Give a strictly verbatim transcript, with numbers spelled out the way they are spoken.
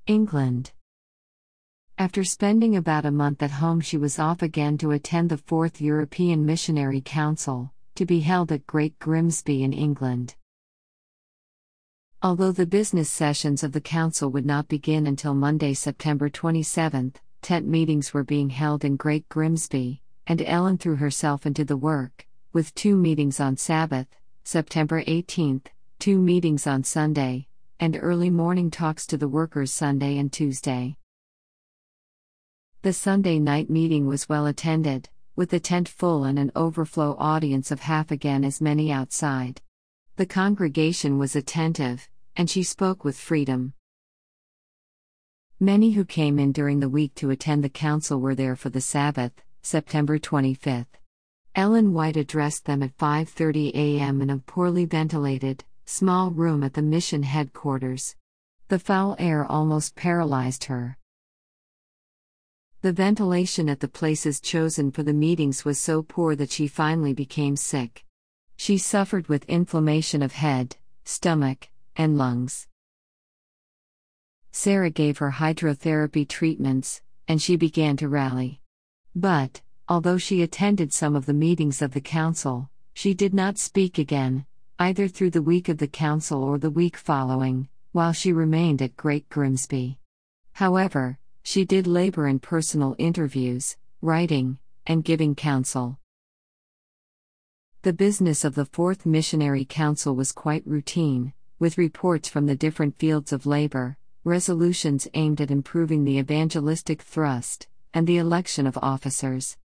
England. After spending about a month at home, she was off again to attend the Fourth European Missionary Council, to be held at Great Grimsby in England. Although the business sessions of the Council would not begin until Monday, September twenty-seventh, tent meetings were being held in Great Grimsby, and Ellen threw herself into the work, with two meetings on Sabbath, September eighteenth, two meetings on Sunday, and early morning talks to the workers Sunday and Tuesday. The Sunday night meeting was well attended, with the tent full and an overflow audience of half again as many outside. The congregation was attentive, and she spoke with freedom. Many who came in during the week to attend the council were there for the Sabbath, September twenty-fifth. Ellen White addressed them at five thirty a m in a poorly ventilated, small room at the mission headquarters. The foul air almost paralyzed her. The ventilation at the places chosen for the meetings was so poor that she finally became sick. She suffered with inflammation of head, stomach, and lungs. Sarah gave her hydrotherapy treatments, and she began to rally. But, although she attended some of the meetings of the council, she did not speak again, either through the week of the council or the week following, while she remained at Great Grimsby. However, she did labor in personal interviews, writing, and giving counsel. The business of the Fourth Missionary Council was quite routine, with reports from the different fields of labor, resolutions aimed at improving the evangelistic thrust, and the election of officers.